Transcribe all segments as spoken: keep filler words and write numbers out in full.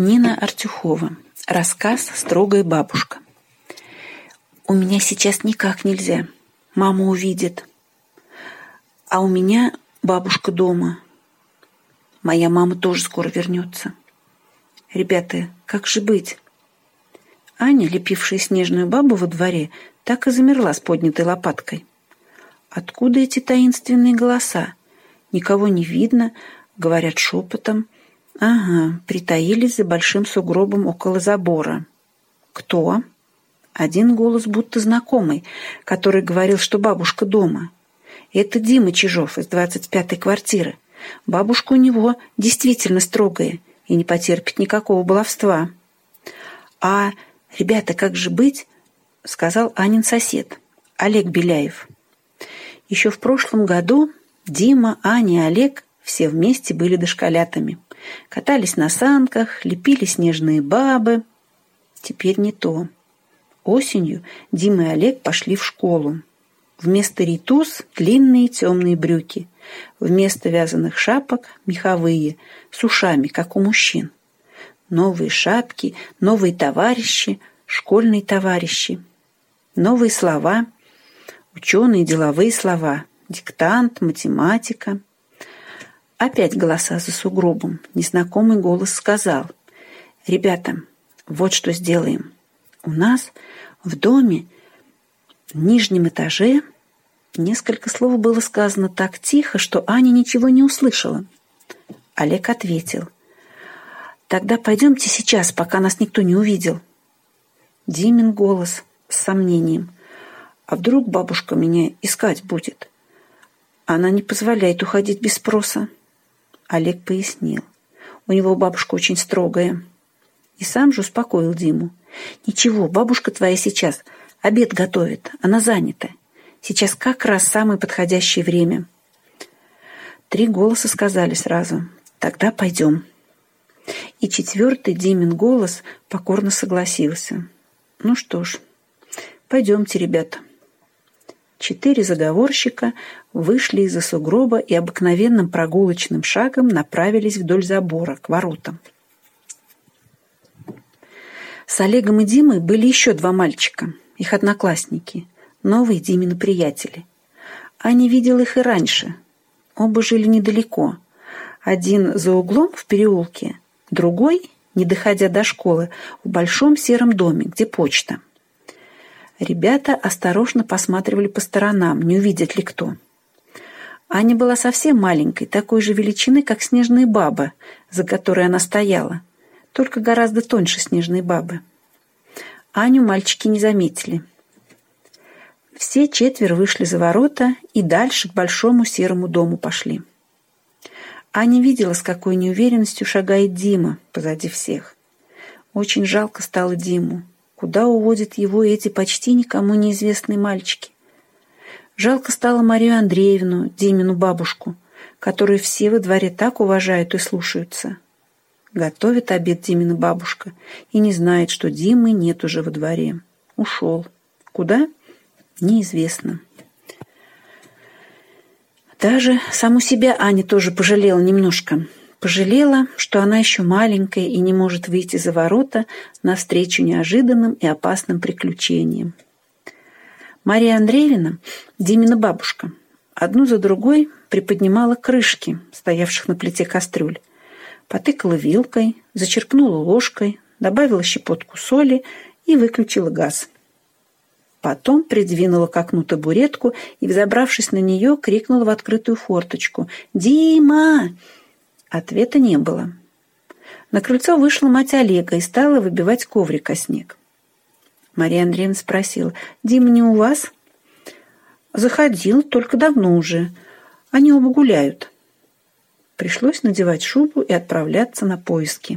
Нина Артюхова. Рассказ «Строгая бабушка». У меня сейчас никак нельзя. Мама увидит. А у меня бабушка дома. Моя мама тоже скоро вернется. Ребята, как же быть? Аня, лепившая снежную бабу во дворе, так и замерла с поднятой лопаткой. Откуда эти таинственные голоса? Никого не видно, говорят шепотом. Ага, притаились за большим сугробом около забора. Кто? Один голос будто знакомый, который говорил, что бабушка дома. Это Дима Чижов из двадцать пятой квартиры. Бабушка у него действительно строгая и не потерпит никакого баловства. А, ребята, как же быть? Сказал Анин сосед, Олег Беляев. Еще в прошлом году Дима, Аня и Олег все вместе были дошколятами. Катались на санках, лепили снежные бабы. Теперь не то. Осенью Дима и Олег пошли в школу. Вместо ритус – длинные темные брюки. Вместо вязаных шапок – меховые, с ушами, как у мужчин. Новые шапки, новые товарищи, школьные товарищи. Новые слова, ученые деловые слова, диктант, математика. Опять голоса за сугробом. Незнакомый голос сказал: «Ребята, вот что сделаем. У нас в доме, в нижнем этаже...» Несколько слов было сказано так тихо, что Аня ничего не услышала. Олег ответил: «Тогда пойдемте сейчас, пока нас никто не увидел». Димин голос с сомнением: «А вдруг бабушка меня искать будет? Она не позволяет уходить без спроса». Олег пояснил: «У него бабушка очень строгая». И сам же успокоил Диму: «Ничего, бабушка твоя сейчас обед готовит, она занята. Сейчас как раз самое подходящее время». Три голоса сказали сразу: «Тогда пойдем». И четвертый Димин голос покорно согласился: «Ну что ж, пойдемте, ребята». Четыре заговорщика вышли из-за сугроба и обыкновенным прогулочным шагом направились вдоль забора, к воротам. С Олегом и Димой были еще два мальчика, их одноклассники, новые Димины приятели. Аня видела их и раньше. Оба жили недалеко. Один за углом в переулке, другой, не доходя до школы, в большом сером доме, где почта. Ребята осторожно посматривали по сторонам, не увидят ли кто. Аня была совсем маленькой, такой же величины, как снежная баба, за которой она стояла, только гораздо тоньше снежной бабы. Аню мальчики не заметили. Все четверо вышли за ворота и дальше к большому серому дому пошли. Аня видела, с какой неуверенностью шагает Дима позади всех. Очень жалко стало Диму. Куда уводят его эти почти никому неизвестные мальчики? Жалко стало Марию Андреевну, Димину бабушку, которую все во дворе так уважают и слушаются. Готовит обед Димина бабушка и не знает, что Димы нет уже во дворе. Ушел. Куда? Неизвестно. Даже саму себя Аня тоже пожалела немножко. Пожалела, что она еще маленькая и не может выйти за ворота навстречу неожиданным и опасным приключениям. Мария Андреевна, Димина бабушка, одну за другой приподнимала крышки, стоявших на плите кастрюль, потыкала вилкой, зачерпнула ложкой, добавила щепотку соли и выключила газ. Потом придвинула к окну табуретку и, взобравшись на нее, крикнула в открытую форточку: «Дима!» Ответа не было. На крыльцо вышла мать Олега и стала выбивать коврик о снег. Мария Андреевна спросила: «Дима не у вас?» «Заходил, только давно уже. Они оба гуляют». Пришлось надевать шубу и отправляться на поиски.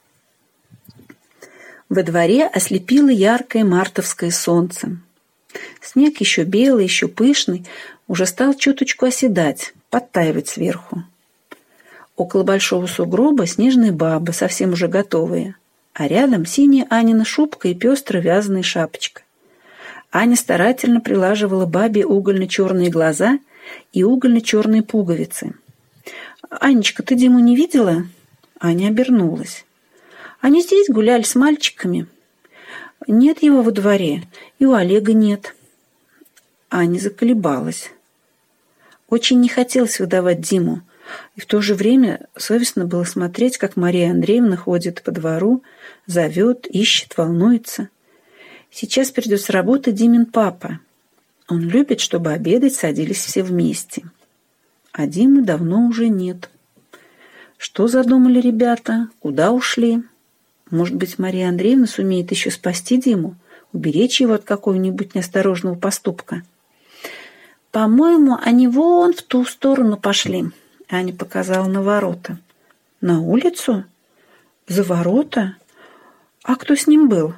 Во дворе ослепило яркое мартовское солнце. Снег еще белый, еще пышный, уже стал чуточку оседать, подтаивать сверху. Около большого сугроба снежные бабы, совсем уже готовые, а рядом синяя Анина шубка и пестрая вязаная шапочка. Аня старательно прилаживала бабе угольно-черные глаза и угольно-черные пуговицы. «Анечка, ты Диму не видела?» Аня обернулась. Они здесь гуляли с мальчиками. Нет его во дворе, и у Олега нет». Аня заколебалась. Очень не хотелось выдавать Диму, и в то же время совестно было смотреть, как Мария Андреевна ходит по двору, зовет, ищет, волнуется. Сейчас придет с работы Димин папа. Он любит, чтобы обедать садились все вместе. А Димы давно уже нет. Что задумали ребята? Куда ушли? Может быть, Мария Андреевна сумеет еще спасти Диму, уберечь его от какого-нибудь неосторожного поступка? «По-моему, они вон в ту сторону пошли», — Аня показала на ворота. «На улицу? За ворота? А кто с ним был?»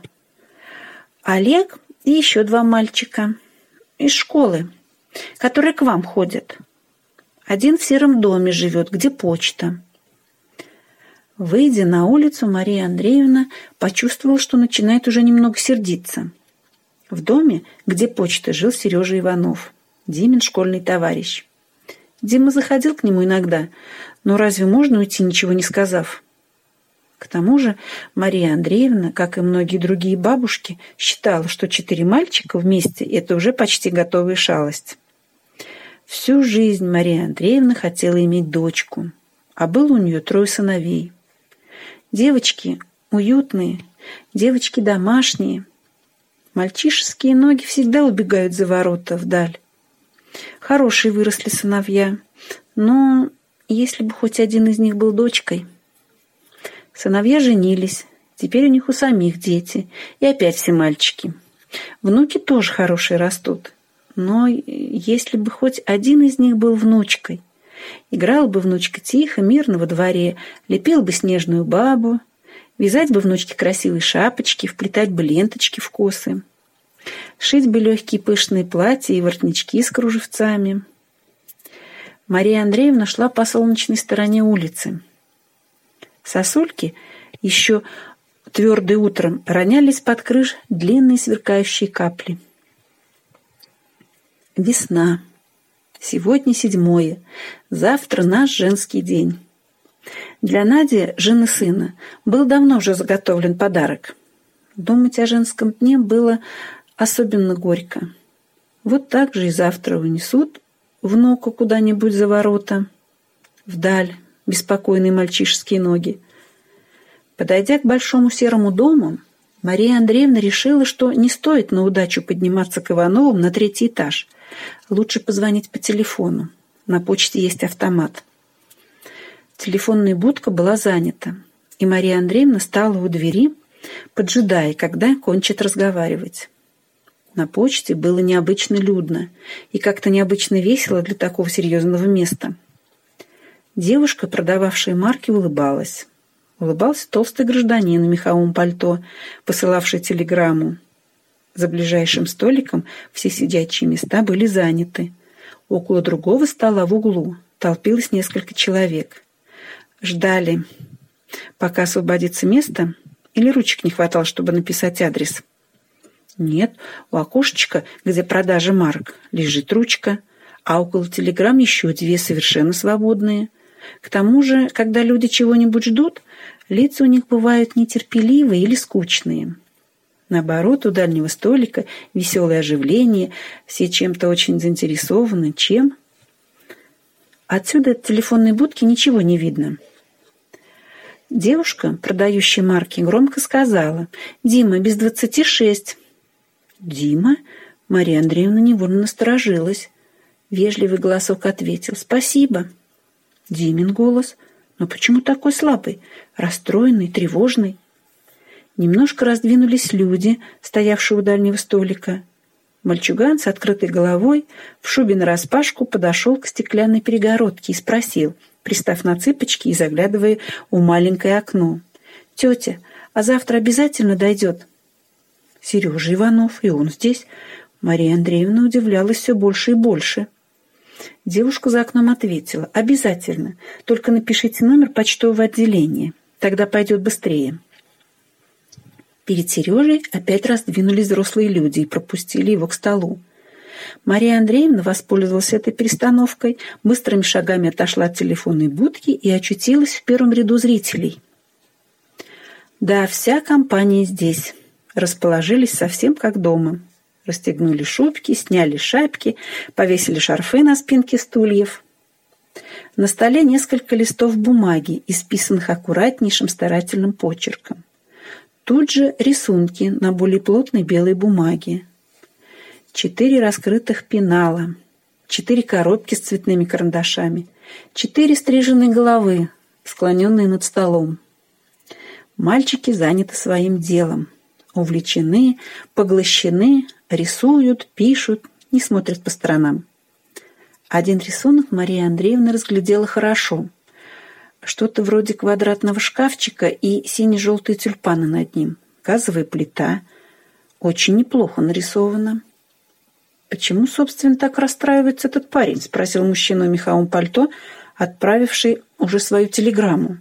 «Олег и еще два мальчика из школы, которые к вам ходят. Один в сером доме живет, где почта». Выйдя на улицу, Мария Андреевна почувствовала, что начинает уже немного сердиться. В доме, где почта, жил Сережа Иванов, Димин школьный товарищ. Дима заходил к нему иногда, но разве можно уйти, ничего не сказав? К тому же Мария Андреевна, как и многие другие бабушки, считала, что четыре мальчика вместе – это уже почти готовая шалость. Всю жизнь Мария Андреевна хотела иметь дочку, а было у нее трое сыновей. Девочки уютные, девочки домашние. Мальчишеские ноги всегда убегают за ворота вдаль. Хорошие выросли сыновья, но если бы хоть один из них был дочкой. Сыновья женились, теперь у них у самих дети, и опять все мальчики. Внуки тоже хорошие растут, но если бы хоть один из них был внучкой. Играла бы внучка тихо, мирно во дворе, лепила бы снежную бабу, вязать бы внучке красивые шапочки, вплетать бы ленточки в косы, шить бы легкие пышные платья и воротнички с кружевцами. Мария Андреевна шла по солнечной стороне улицы. Сосульки, еще твердые утром, ронялись под крыш длинные сверкающие капли. Весна. Сегодня седьмое. Завтра наш женский день. Для Нади, жены сына, был давно уже заготовлен подарок. Думать о женском дне было особенно горько. Вот так же и завтра унесут внука куда-нибудь за ворота, вдаль, беспокойные мальчишеские ноги. Подойдя к большому серому дому, Мария Андреевна решила, что не стоит на удачу подниматься к Ивановым на третий этаж. Лучше позвонить по телефону. На почте есть автомат. Телефонная будка была занята, и Мария Андреевна стала у двери, поджидая, когда кончит разговаривать. На почте было необычно людно и как-то необычно весело для такого серьезного места. Девушка, продававшая марки, улыбалась. Улыбался толстый гражданин в меховом пальто, посылавший телеграмму. За ближайшим столиком все сидячие места были заняты. Около другого стола в углу толпилось несколько человек. Ждали, пока освободится место, или ручек не хватало, чтобы написать адрес. Нет, у окошечка, где продажа марок, лежит ручка, а около телеграмм еще две совершенно свободные. К тому же, когда люди чего-нибудь ждут, лица у них бывают нетерпеливые или скучные. Наоборот, у дальнего столика веселое оживление, все чем-то очень заинтересованы. Чем? Отсюда от телефонной будки ничего не видно. Девушка, продающая марки, громко сказала: «Дима, без двадцати шесть». «Дима?» Мария Андреевна невольно насторожилась. Вежливый голосок ответил: «Спасибо». Димин голос: «Но почему такой слабый, расстроенный, тревожный?» Немножко раздвинулись люди, стоявшие у дальнего столика. Мальчуган с открытой головой, в шубе нараспашку, подошел к стеклянной перегородке и спросил, пристав на цыпочки и заглядывая в маленькое окно: «Тетя, а завтра обязательно дойдет?» «Сережа Иванов, и он здесь?» Мария Андреевна удивлялась все больше и больше. Девушка за окном ответила: «Обязательно, только напишите номер почтового отделения, тогда пойдет быстрее». Перед Сережей опять раздвинулись взрослые люди и пропустили его к столу. Мария Андреевна воспользовалась этой перестановкой, быстрыми шагами отошла от телефонной будки и очутилась в первом ряду зрителей. Да, вся компания здесь. Расположились совсем как дома. Расстегнули шубки, сняли шапки, повесили шарфы на спинки стульев. На столе несколько листов бумаги, исписанных аккуратнейшим старательным почерком. Тут же рисунки на более плотной белой бумаге. Четыре раскрытых пенала, четыре коробки с цветными карандашами, четыре стриженные головы, склоненные над столом. Мальчики заняты своим делом, увлечены, поглощены, рисуют, пишут, не смотрят по сторонам. Один рисунок Мария Андреевна разглядела хорошо. Что-то вроде квадратного шкафчика и сине-желтые тюльпаны над ним. Газовая плита. Очень неплохо нарисовано. «Почему, собственно, так расстраивается этот парень?» — спросил мужчина в меховом пальто, отправивший уже свою телеграмму.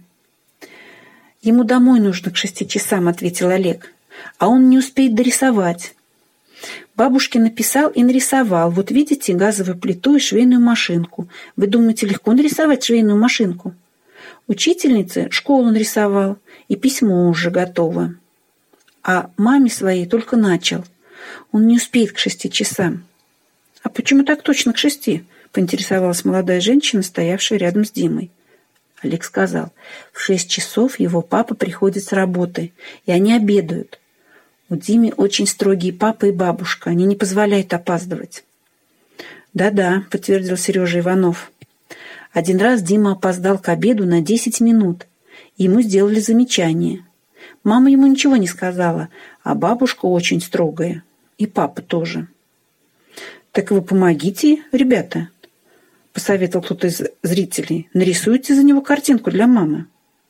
«Ему домой нужно к шести часам», — ответил Олег. «А он не успеет дорисовать». Бабушке написал и нарисовал. Вот видите, газовую плиту и швейную машинку. Вы думаете, легко нарисовать швейную машинку? Учительнице школу нарисовал, и письмо уже готово. А маме своей только начал. Он не успеет к шести часам. «А почему так точно к шести?» — поинтересовалась молодая женщина, стоявшая рядом с Димой. Олег сказал, в шесть часов его папа приходит с работы, и они обедают. У Димы очень строгие папа и бабушка, они не позволяют опаздывать. «Да-да», — подтвердил Сережа Иванов. Один раз Дима опоздал к обеду на десять минут. Ему сделали замечание. Мама ему ничего не сказала, а бабушка очень строгая. И папа тоже. «Так вы помогите, ребята», — посоветовал кто-то из зрителей. «Нарисуйте за него картинку для мамы».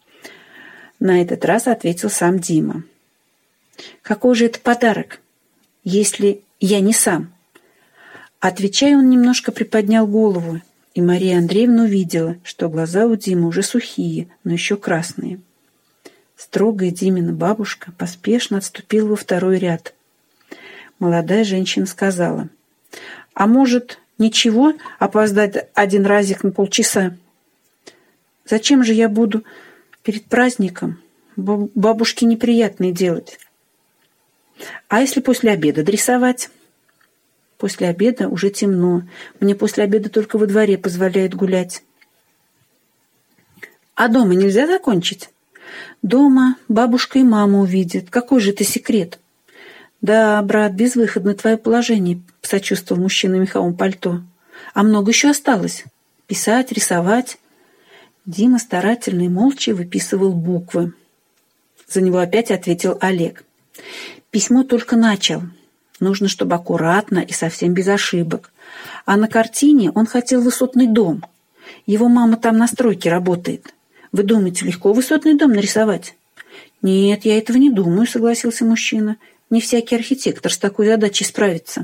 На этот раз ответил сам Дима. «Какой же это подарок, если я не сам?» Отвечая, он немножко приподнял голову, и Мария Андреевна увидела, что глаза у Димы уже сухие, но еще красные. Строгая Димина бабушка поспешно отступила во второй ряд. Молодая женщина сказала, «А может, ничего, опоздать один разик на полчаса? Зачем же я буду перед праздником бабушке неприятное делать? А если после обеда дорисовать?» «После обеда уже темно. Мне после обеда только во дворе позволяют гулять». «А дома нельзя закончить?» «Дома бабушка и мама увидят. Какой же это секрет?» «Да, брат, безвыходно твое положение», — посочувствовал мужчина в меховом пальто. «А много еще осталось? Писать, рисовать?» Дима старательно и молча выписывал буквы. За него опять ответил Олег. «Письмо только начал. Нужно, чтобы аккуратно и совсем без ошибок. А на картине он хотел высотный дом. Его мама там на стройке работает. Вы думаете, легко высотный дом нарисовать?» «Нет, я этого не думаю», — согласился мужчина. «Не всякий архитектор с такой задачей справится».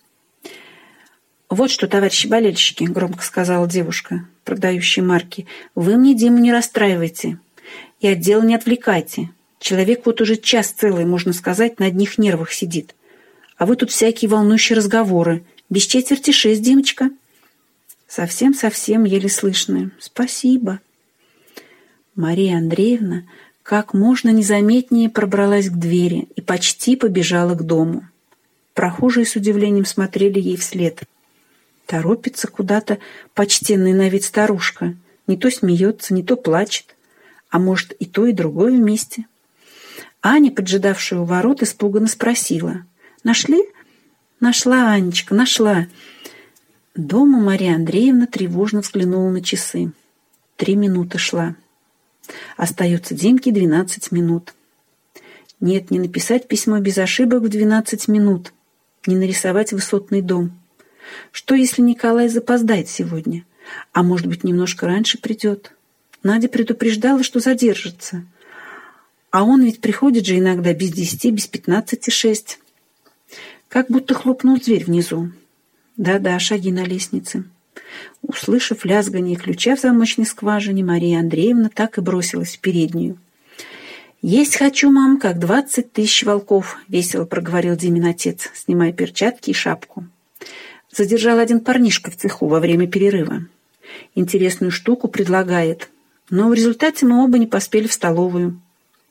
«Вот что, товарищи болельщики», — громко сказала девушка, продающая марки, «вы мне Диму не расстраивайте и от дела не отвлекайте. Человек вот уже час целый, можно сказать, на одних нервах сидит. А вы тут всякие волнующие разговоры. Без четверти шесть, Димочка». Совсем-совсем еле слышно. «Спасибо». Мария Андреевна как можно незаметнее пробралась к двери и почти побежала к дому. Прохожие с удивлением смотрели ей вслед. Торопится куда-то почтенная на вид старушка. Не то смеется, не то плачет. А может, и то, и другое вместе. Аня, поджидавшая у ворот, испуганно спросила. «Нашли?» «Нашла, Анечка, нашла». Дома Мария Андреевна тревожно взглянула на часы. Три минуты шла. Остается Димке двенадцать минут. Нет, не написать письмо без ошибок в двенадцать минут. Не нарисовать высотный дом. Что, если Николай запоздает сегодня? А может быть, немножко раньше придет? Надя предупреждала, что задержится. А он ведь приходит же иногда без десяти, без пятнадцати шесть. Как будто хлопнул дверь внизу. Да-да, шаги на лестнице. Услышав лязганье ключа в замочной скважине, Мария Андреевна так и бросилась в переднюю. «Есть хочу, мам, как двадцать тысяч волков», — весело проговорил Димин отец, снимая перчатки и шапку. Задержал один парнишка в цеху во время перерыва. Интересную штуку предлагает, но в результате мы оба не поспели в столовую.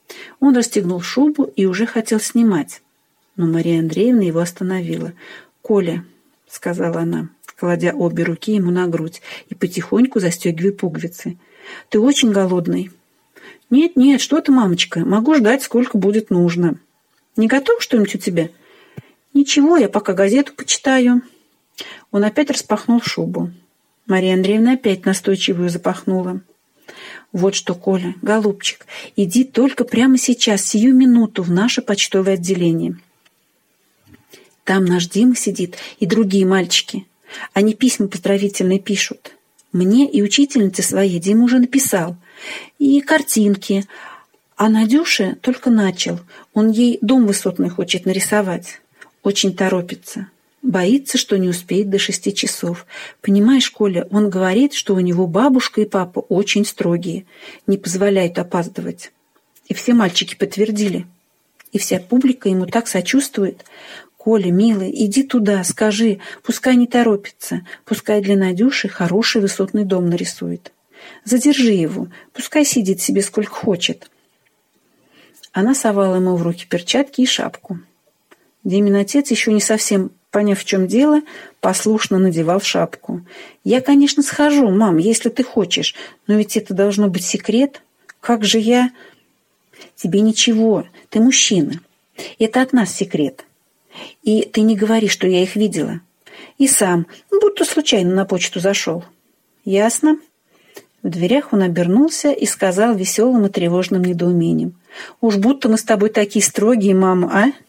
Он расстегнул шубу и уже хотел снимать, но Мария Андреевна его остановила. «Коля», — сказала она, кладя обе руки ему на грудь и потихоньку застегивая пуговицы, — «ты очень голодный?» «Нет, нет, что ты, мамочка, могу ждать, сколько будет нужно. Не готов что-нибудь у тебя?» «Ничего, я пока газету почитаю». Он опять распахнул шубу. Мария Андреевна опять настойчиво ее запахнула. «Вот что, Коля, голубчик, иди только прямо сейчас, сию минуту, в наше почтовое отделение. Там наш Дима сидит и другие мальчики. Они письма поздравительные пишут. Мне и учительнице своей Дима уже написал. И картинки. А Надюше только начал. Он ей дом высотный хочет нарисовать. Очень торопится. Боится, что не успеет до шести часов. Понимаешь, Коля, он говорит, что у него бабушка и папа очень строгие, не позволяют опаздывать. И все мальчики подтвердили. И вся публика ему так сочувствует. Коля, милый, иди туда, скажи, пускай не торопится, пускай для Надюши хороший высотный дом нарисует. Задержи его, пускай сидит себе сколько хочет». Она совала ему в руки перчатки и шапку. Димин отец, еще не совсем поняв, в чем дело, послушно надевал шапку. «Я, конечно, схожу, мам, если ты хочешь, но ведь это должно быть секрет. Как же я...» «Тебе ничего, ты мужчина. Это от нас секрет. И ты не говори, что я их видела. И сам, будто случайно на почту зашел. Ясно?» В дверях он обернулся и сказал веселым и тревожным недоумением: «Уж будто мы с тобой такие строгие, мама, а?»